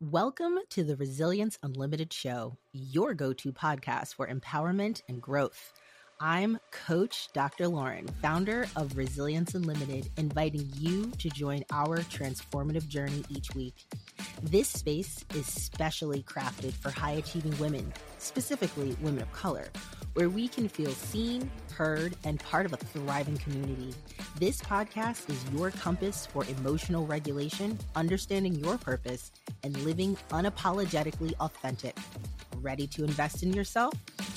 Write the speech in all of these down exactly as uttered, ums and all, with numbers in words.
Welcome to the Resilience Unlimited Show, your go-to podcast for empowerment and growth. I'm Coach Doctor Lauren, founder of Resilience Unlimited, inviting you to join our transformative journey each week. This space is specially crafted for high-achieving women, specifically women of color, where we can feel seen, heard, and part of a thriving community. This podcast is your compass for emotional regulation, understanding your purpose, and living unapologetically authentic. Ready to invest in yourself?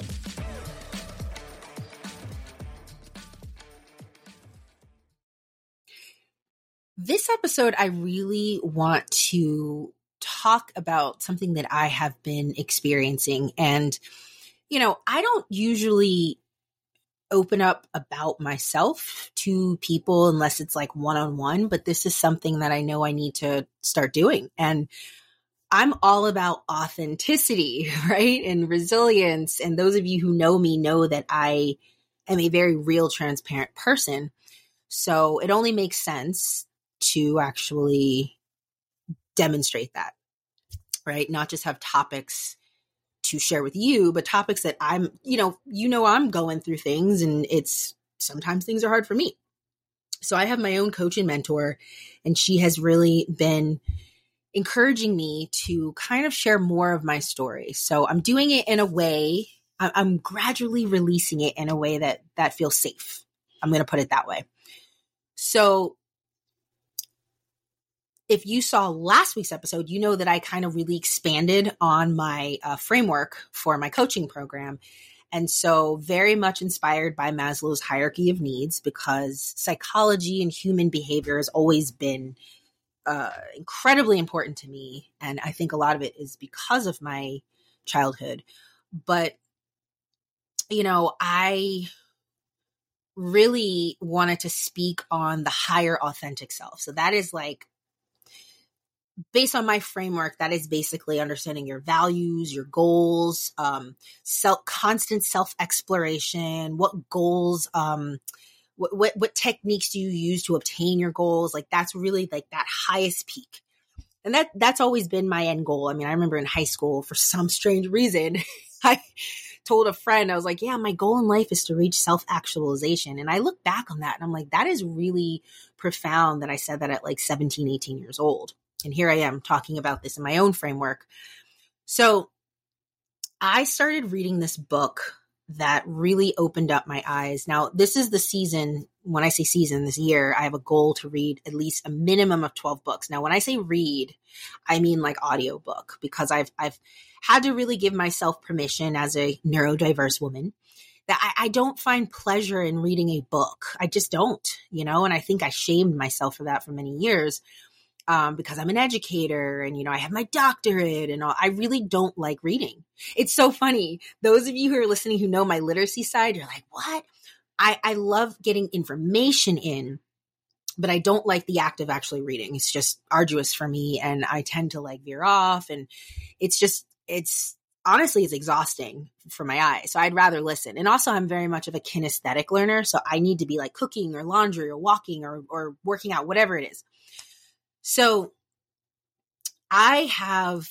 This episode, I really want to talk about something that I have been experiencing. And, you know, I don't usually open up about myself to people unless it's like one-on-one, but this is something that I know I need to start doing. And I'm all about authenticity, right? And resilience. And those of you who know me know that I am a very real, transparent person. So it only makes sense to actually demonstrate that, right? Not just have topics to share with you, but topics that I'm, you know, you know, I'm going through things and it's sometimes things are hard for me. So I have my own coach and mentor, and she has really been encouraging me to kind of share more of my story. So I'm doing it in a way, I'm gradually releasing it in a way that that feels safe. I'm going to put it that way. So if you saw last week's episode, you know that I kind of really expanded on my uh, framework for my coaching program. And so very much inspired by Maslow's hierarchy of needs, because psychology and human behavior has always been uh, incredibly important to me. And I think a lot of it is because of my childhood. But, you know, I really wanted to speak on the higher authentic self. So that is like, based on my framework, that is basically understanding your values, your goals, um, self, constant self-exploration, what goals, um, what, what, what techniques do you use to obtain your goals? Like that's really like that highest peak. And that, that's always been my end goal. I mean, I remember in high school, for some strange reason, I told a friend, I was like, yeah, my goal in life is to reach self-actualization. And I look back on that and I'm like, that is really profound that I said that at like seventeen, eighteen years old. And here I am talking about this in my own framework. So I started reading this book that really opened up my eyes. Now, this is the season. When I say season, this year, I have a goal to read at least a minimum of twelve books. Now, when I say read, I mean like audiobook, because I've, I've had to really give myself permission as a neurodiverse woman that I, I don't find pleasure in reading a book. I just don't, you know, and I think I shamed myself for that for many years. Um, because I'm an educator and, you know, I have my doctorate and all. I really don't like reading. It's so funny. Those of you who are listening who know my literacy side, you're like, what? I, I love getting information in, but I don't like the act of actually reading. It's just arduous for me. And I tend to like veer off, and it's just, it's honestly, it's exhausting for my eyes. So I'd rather listen. And also I'm very much of a kinesthetic learner. So I need to be like cooking or laundry or walking or, or working out, whatever it is. So I have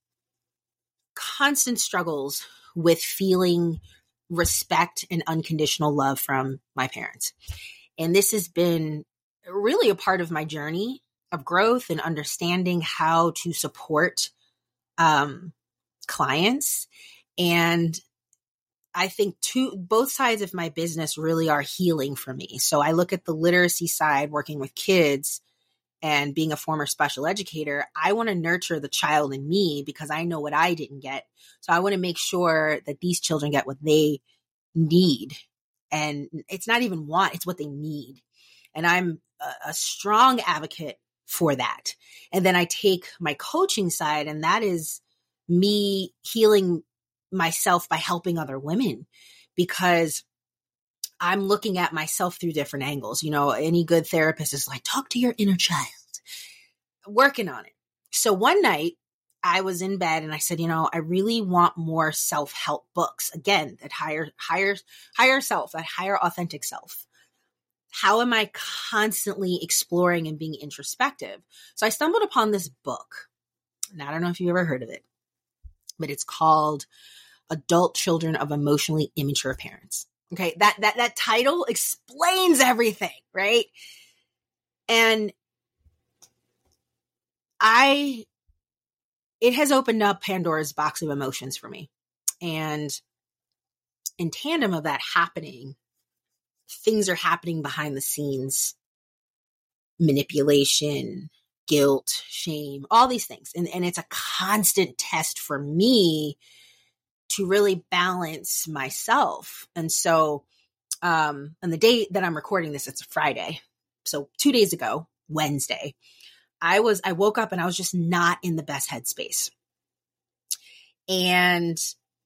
constant struggles with feeling respect and unconditional love from my parents. And this has been really a part of my journey of growth and understanding how to support um, clients. And I think two, both sides of my business really are healing for me. So I look at the literacy side, working with kids, and being a former special educator, I want to nurture the child in me because I know what I didn't get. So I want to make sure that these children get what they need. And it's not even want, it's what they need. And I'm a, a strong advocate for that. And then I take my coaching side, and that is me healing myself by helping other women, because I'm looking at myself through different angles. You know, any good therapist is like, talk to your inner child. Working on it. So one night I was in bed and I said, you know, I really want more self-help books. Again, that higher, higher, higher self, that higher authentic self. How am I constantly exploring and being introspective? So I stumbled upon this book And I don't know if you've ever heard of it, but it's called Adult Children of Emotionally Immature Parents. Okay. That, that, that title explains everything, right? And I, it has opened up Pandora's box of emotions for me. And in tandem of that happening, things are happening behind the scenes, manipulation, guilt, shame, all these things. And, and it's a constant test for me to really balance myself. And so, um, on the day that I'm recording this, it's a Friday. So two days ago, Wednesday, I was, I woke up and I was just not in the best headspace. And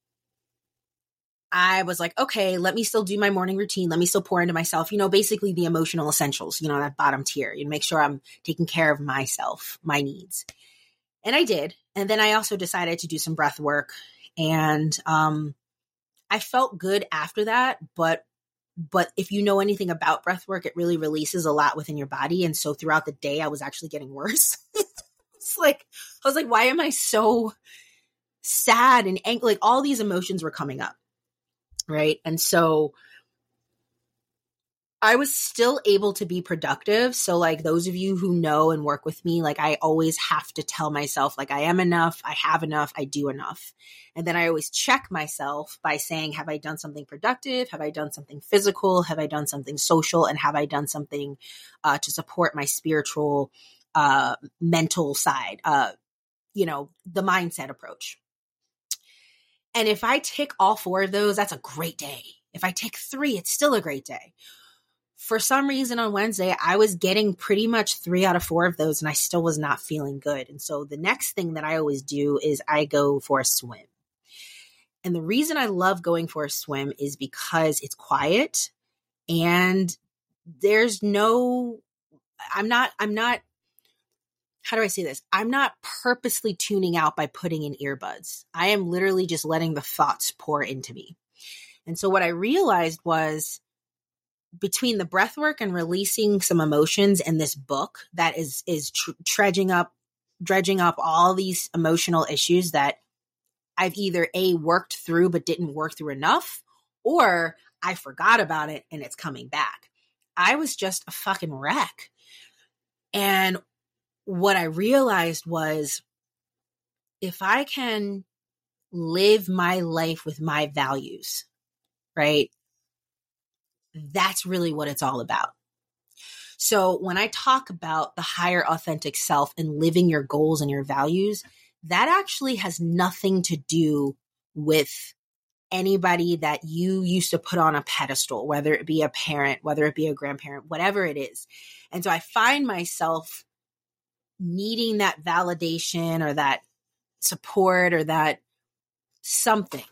I was like, okay, let me still do my morning routine. Let me still pour into myself, you know, basically the emotional essentials, you know, that bottom tier, and make sure I'm taking care of myself, my needs. And I did. And then I also decided to do some breath work. And um, I felt good after that. But but if you know anything about breath work, it really releases a lot within your body. And so throughout the day, I was actually getting worse. It's like, I was like, why am I so sad and angry? Like all these emotions were coming up. Right. And so I was still able to be productive. So like those of you who know and work with me, like I always have to tell myself like I am enough, I have enough, I do enough. And then I always check myself by saying, have I done something productive? Have I done something physical? Have I done something social? And have I done something uh, to support my spiritual, uh, mental side, uh, you know, the mindset approach. And if I tick all four of those, that's a great day. If I tick three, it's still a great day. For some reason on Wednesday, I was getting pretty much three out of four of those and I still was not feeling good. And so the next thing that I always do is I go for a swim. And the reason I love going for a swim is because it's quiet and there's no, I'm not, I'm not, how do I say this? I'm not purposely tuning out by putting in earbuds. I am literally just letting the thoughts pour into me. And so what I realized was between the breath work and releasing some emotions and this book that is, is tr- dredging up, dredging up all these emotional issues that I've either A, worked through, but didn't work through enough, or I forgot about it and it's coming back. I was just a fucking wreck. And what I realized was if I can live my life with my values, right? That's really what it's all about. So when I talk about the higher authentic self and living your goals and your values, that actually has nothing to do with anybody that you used to put on a pedestal, whether it be a parent, whether it be a grandparent, whatever it is. And so I find myself needing that validation or that support or that something.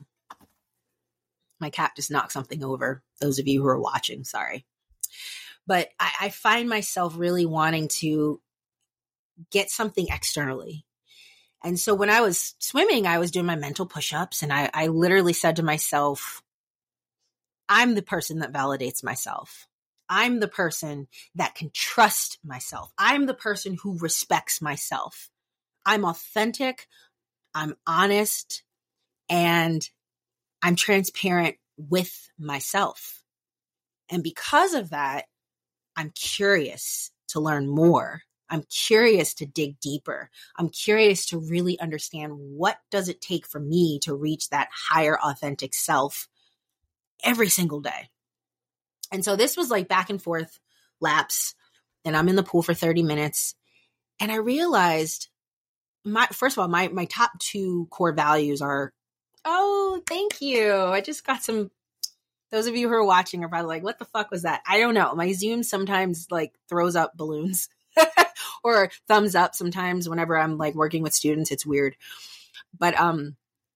My cat just knocked something over. Those of you who are watching, sorry. But I, I find myself really wanting to get something externally. And so when I was swimming, I was doing my mental push-ups and I, I literally said to myself, I'm the person that validates myself. I'm the person that can trust myself. I'm the person who respects myself. I'm authentic. I'm honest. And I'm transparent with myself. And because of that, I'm curious to learn more. I'm curious to dig deeper. I'm curious to really understand what does it take for me to reach that higher authentic self every single day. And so this was like back and forth laps, and I'm in the pool for thirty minutes. And I realized my, first of all, my, my top two core values are, oh, thank you. I just got some, those of you who are watching are probably like, what the fuck was that? I don't know. My Zoom sometimes like throws up balloons or thumbs up sometimes whenever I'm like working with students. It's weird. But, um,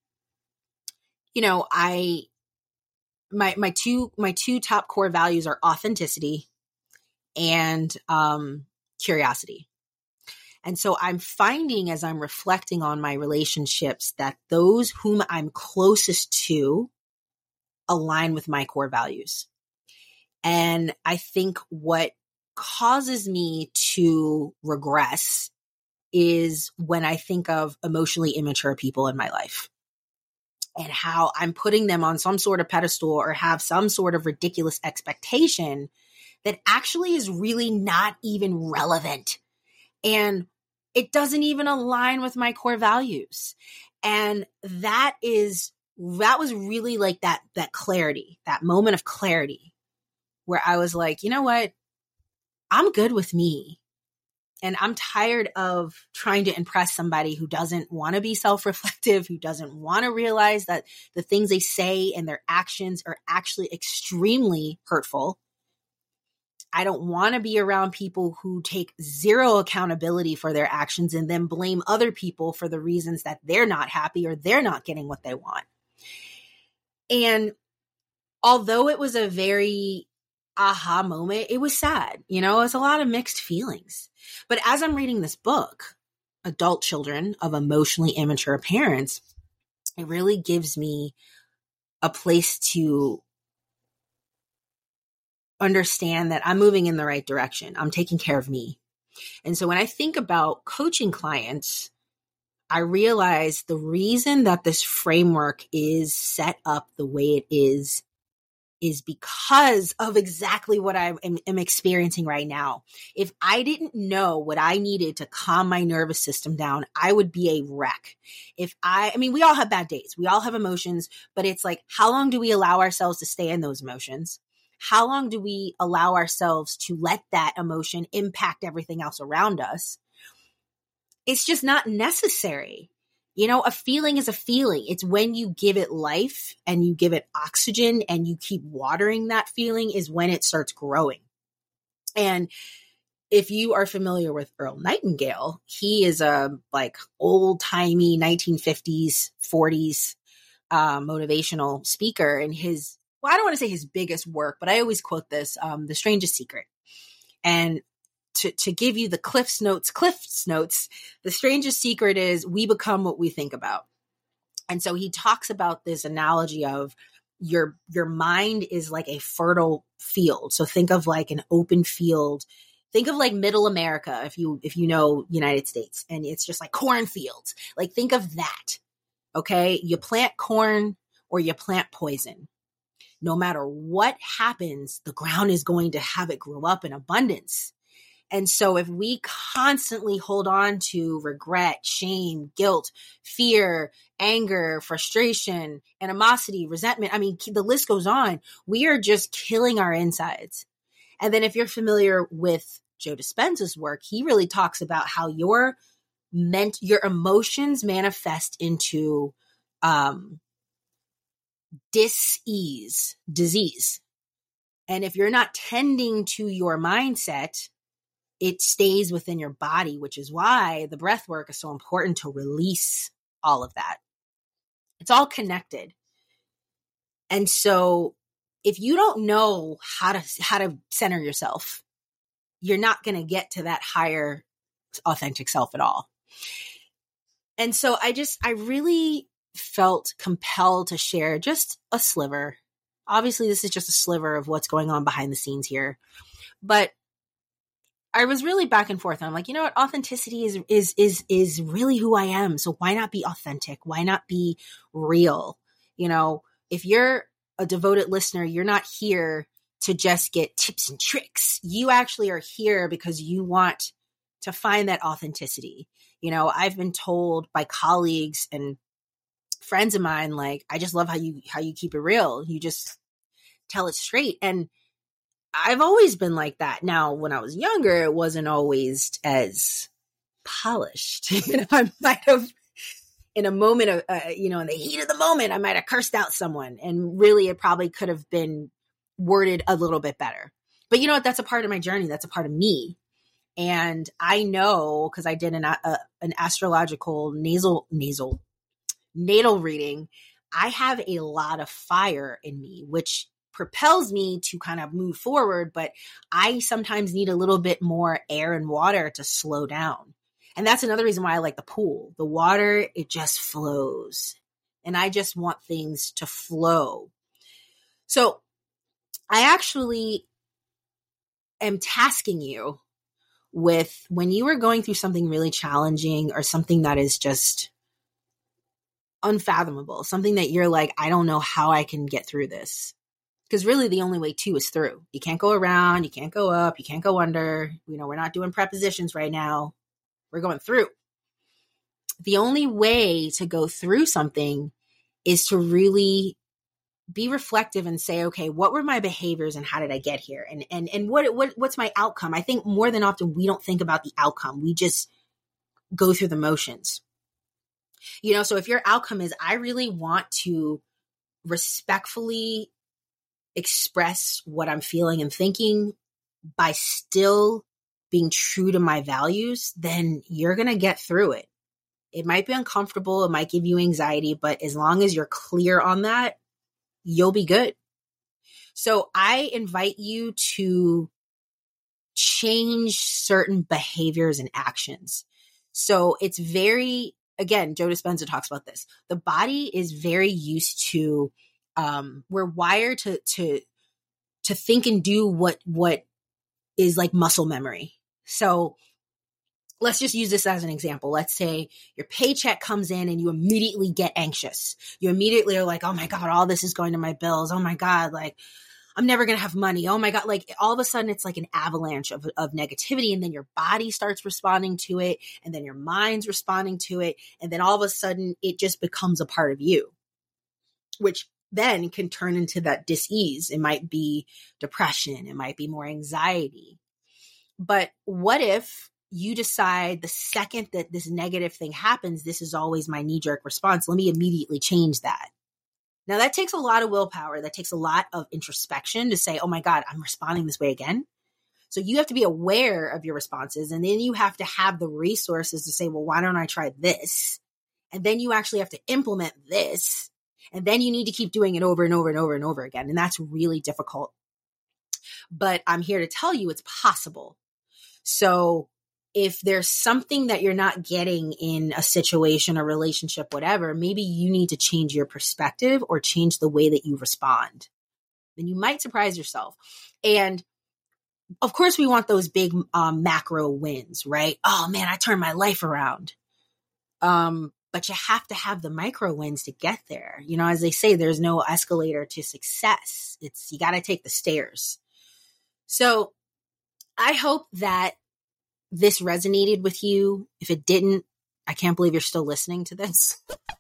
you know, I, my, my two, my two top core values are authenticity and, um, curiosity. And so I'm finding as I'm reflecting on my relationships that those whom I'm closest to align with my core values. And I think what causes me to regress is when I think of emotionally immature people in my life and how I'm putting them on some sort of pedestal or have some sort of ridiculous expectation that actually is really not even relevant. And it doesn't even align with my core values. And that is, that was really like that, that clarity, that moment of clarity where I was like, you know what? I'm good with me. And I'm tired of trying to impress somebody who doesn't want to be self-reflective, who doesn't want to realize that the things they say and their actions are actually extremely hurtful. I don't want to be around people who take zero accountability for their actions and then blame other people for the reasons that they're not happy or they're not getting what they want. And although it was a very aha moment, it was sad. You know, it's a lot of mixed feelings. But as I'm reading this book, Adult Children of Emotionally Immature Parents, it really gives me a place to understand that I'm moving in the right direction. I'm taking care of me. And so when I think about coaching clients, I realize the reason that this framework is set up the way it is is because of exactly what I am, am experiencing right now. If I didn't know what I needed to calm my nervous system down, I would be a wreck. If I, I mean, we all have bad days. We all have emotions, but it's like, how long do we allow ourselves to stay in those emotions? How long do we allow ourselves to let that emotion impact everything else around us? It's just not necessary. You know, a feeling is a feeling. It's when you give it life and you give it oxygen and you keep watering that feeling is when it starts growing. And if you are familiar with Earl Nightingale, he is a like old timey nineteen fifties, forties uh, motivational speaker. And his, well, I don't want to say his biggest work, but I always quote this, um, The Strangest Secret. And To, to give you the Cliff's Notes, Cliff's Notes, the strangest secret is we become what we think about. And so he talks about this analogy of your, your mind is like a fertile field. So think of like an open field. Think of like middle America, if you, if you know United States, and it's just like cornfields. Like think of that. Okay. You plant corn or you plant poison. No matter what happens, the ground is going to have it grow up in abundance. And so if we constantly hold on to regret, shame, guilt, fear, anger, frustration, animosity, resentment, I mean, the list goes on, we are just killing our insides. And then if you're familiar with Joe Dispenza's work, he really talks about how your ment- your emotions manifest into um, dis-ease, disease. And if you're not tending to your mindset, it stays within your body, which is why the breath work is so important to release all of that. It's all connected. And so if you don't know how to, how to center yourself, you're not going to get to that higher authentic self at all. And so I just, I really felt compelled to share just a sliver. Obviously, this is just a sliver of what's going on behind the scenes here, but I was really back and forth. And I'm like, you know what? Authenticity is, is, is, is really who I am. So why not be authentic? Why not be real? You know, if you're a devoted listener, you're not here to just get tips and tricks. You actually are here because you want to find that authenticity. You know, I've been told by colleagues and friends of mine, like, I just love how you, how you keep it real. You just tell it straight. And I've always been like that. Now, when I was younger, it wasn't always as polished. You know, I might have, in a moment of, uh, you know, in the heat of the moment, I might have cursed out someone. And really, it probably could have been worded a little bit better. But you know what? That's a part of my journey. That's a part of me. And I know, because I did an, uh, an astrological nasal, nasal, natal reading, I have a lot of fire in me, which propels me to kind of move forward, but I sometimes need a little bit more air and water to slow down. And that's another reason why I like the pool. The water, it just flows. And I just want things to flow. So I actually am tasking you with when you are going through something really challenging or something that is just unfathomable, something that you're like, I don't know how I can get through this. Because really the only way to is through. You can't go around, you can't go up, you can't go under. You know, we're not doing prepositions right now. We're going through. The only way to go through something is to really be reflective and say, okay, what were my behaviors and how did I get here? And and and what what what's my outcome? I think more than often we don't think about the outcome. We just go through the motions. You know, so if your outcome is, I really want to respectfully express what I'm feeling and thinking by still being true to my values, then you're going to get through it. It might be uncomfortable. It might give you anxiety, but as long as you're clear on that, you'll be good. So I invite you to change certain behaviors and actions. So it's very, again, Joe Dispenza talks about this. The body is very used to, um, we're wired to, to, to think and do what, what is like muscle memory. So let's just use this as an example. Let's say your paycheck comes in and you immediately get anxious. You immediately are like, oh my God, all this is going to my bills. Oh my God, like I'm never going to have money. Oh my God. Like all of a sudden it's like an avalanche of, of negativity. And then your body starts responding to it. And then your mind's responding to it. And then all of a sudden it just becomes a part of you, which then can turn into that dis-ease. It might be depression. It might be more anxiety. But what if you decide the second that this negative thing happens, this is always my knee-jerk response. Let me immediately change that. Now that takes a lot of willpower. That takes a lot of introspection to say, oh my God, I'm responding this way again. So you have to be aware of your responses. And then you have to have the resources to say, well, why don't I try this? And then you actually have to implement this. And then you need to keep doing it over and over and over and over again. And that's really difficult. But I'm here to tell you it's possible. So if there's something that you're not getting in a situation, a relationship, whatever, maybe you need to change your perspective or change the way that you respond. Then you might surprise yourself. And of course, we want those big um, macro wins, right? Oh man, I turned my life around. Um, but you have to have the micro wins to get there. You know, as they say, there's no escalator to success. It's, you got to take the stairs. So I hope that this resonated with you. If it didn't, I can't believe you're still listening to this.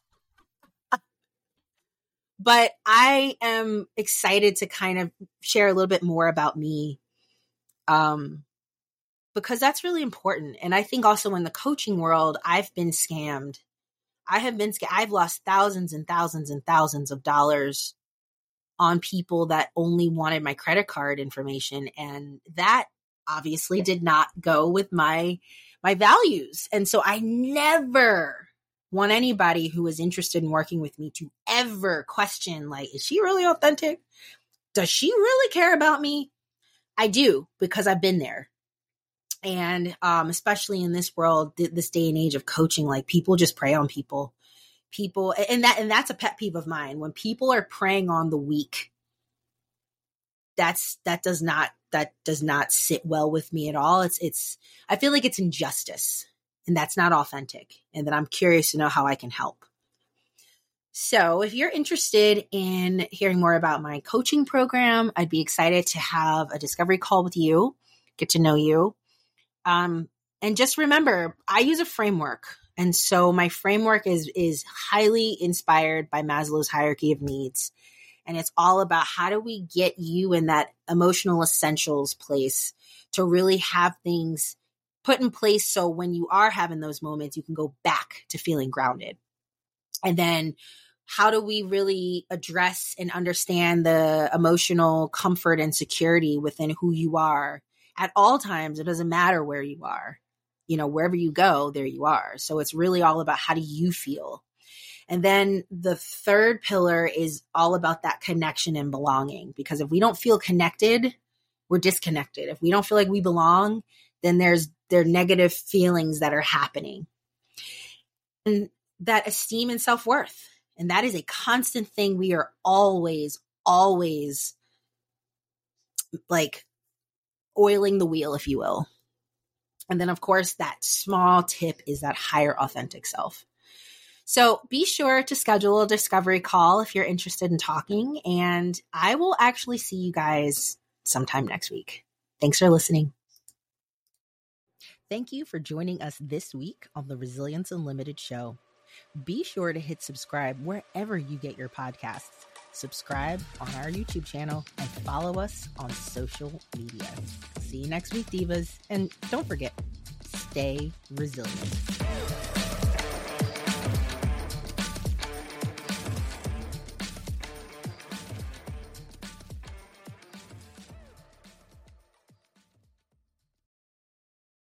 But I am excited to kind of share a little bit more about me, um, because that's really important. And I think also in the coaching world, I've been scammed. I have been scammed. I've lost thousands and thousands and thousands of dollars on people that only wanted my credit card information. And that obviously did not go with my, my values. And so I never want anybody who is interested in working with me to ever question, like, is she really authentic? Does she really care about me? I do, because I've been there. And um, especially in this world, th- this day and age of coaching, like people just prey on people. People, and that, and that's a pet peeve of mine. When people are preying on the weak, that's, that does not, that does not sit well with me at all. It's, it's, I feel like it's injustice, and that's not authentic, and that I'm curious to know how I can help. So if you're interested in hearing more about my coaching program, I'd be excited to have a discovery call with you, get to know you. Um, and just remember, I use a framework. And so my framework is, is highly inspired by Maslow's hierarchy of needs. And it's all about how do we get you in that emotional essentials place to really have things put in place. So when you are having those moments, you can go back to feeling grounded. And then how do we really address and understand the emotional comfort and security within who you are at all times? It doesn't matter where you are, you know, wherever you go, there you are. So it's really all about how do you feel? And then the third pillar is all about that connection and belonging, because if we don't feel connected, we're disconnected. If we don't feel like we belong, then there's, there are negative feelings that are happening. And that esteem and self-worth. And that is a constant thing we are always, always like oiling the wheel, if you will. And then, of course, that small tip is that higher authentic self. So be sure to schedule a discovery call if you're interested in talking, and I will actually see you guys sometime next week. Thanks for listening. Thank you for joining us this week on the Resilience Unlimited show. Be sure to hit subscribe wherever you get your podcasts. Subscribe on our YouTube channel and follow us on social media. See you next week, divas. And don't forget, stay resilient.